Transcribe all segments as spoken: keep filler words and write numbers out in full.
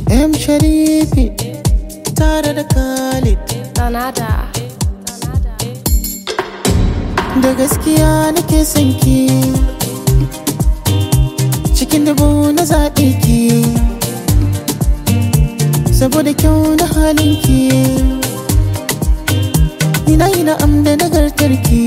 M Sharifi tare da Khalid. Sanada. Da gaskiya nake son ki, cikin dubu na zaɓe ki, saboda kyau na halin ki. Ina yi na'am da nagartar ki,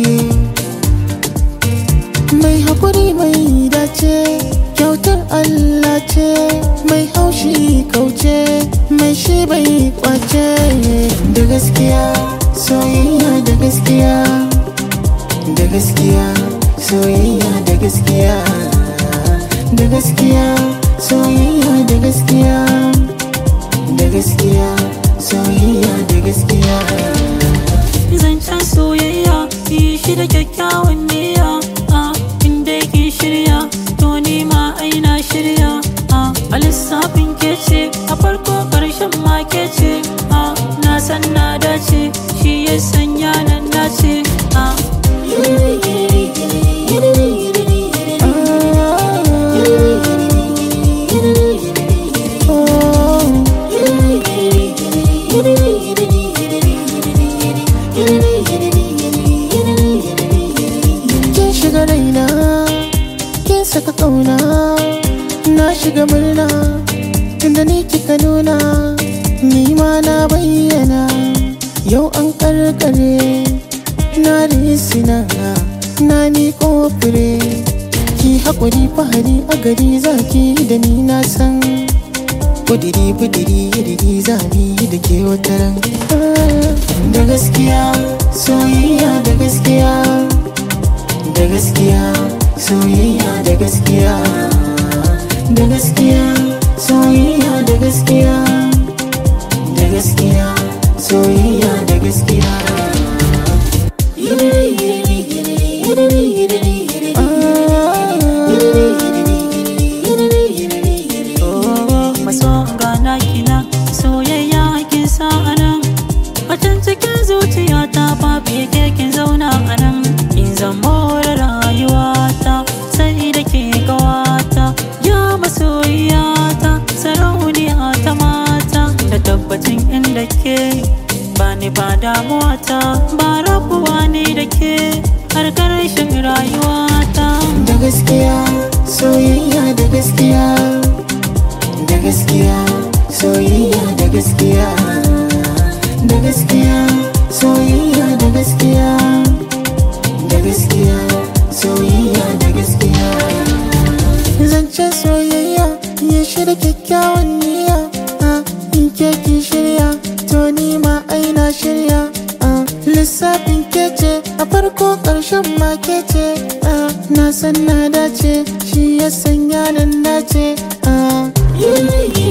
mai haƙuri mai dace, kyautar Allah ce, mai haushi kauce, mai shi bai kwace. Da gaskiya soyayya, da gaskiya da gaskiya soyayya, da gaskiya da gaskiya soyayya, da gaskiya da gaskiya soyayya, da gaskiya. Zancen soyayya yi shi da kyakkyawan niyya, inda ki shirya to ni ma aina shirya. A lissafin kece a farko ƙarshen ma kece, na san na dace shi ya sanya nan dace. Kin shiga raina, kin saka ƙauna, na shiga murna tunda ni kika nuna, ni ma na bayyana. Yau an karkare na risina, na miƙo fure, ki haƙuri fahari a gari zaki da ni na san. Kudiri kudiri yadiri zabi da ke wataran. Da gaskiya soyayya, da gaskiya da gaskiya soyayya, da gaskiya da gaskiya soyayya, da gaskiya da gaskiya soyayya, da gaskiya. Maso gana kina soyayya kin sa anan, watan cikin zuciya ta babu yake kin zauna anan. In zamo da rayuwata sai da ke gawata, ya masoyiyata sarauniya ta mata, da tabbacin inda ke bani ba damuwata, ba rabuwa ne da ke har ƙarshen rayuwata. Da gaskiya soyayya, da gaskiya da gaskiya soyayya, da gaskiya da gaskiya soyayya, da gaskiya da gaskiya soyayya, da gaskiya. Zancen soyayya ya shirya kyakkyawan niyya, in ke ki shirya to ni ma aina shirya. Lissafin kece a farko ƙarshen ma kece, na san na dace shi ya sanya nan dace.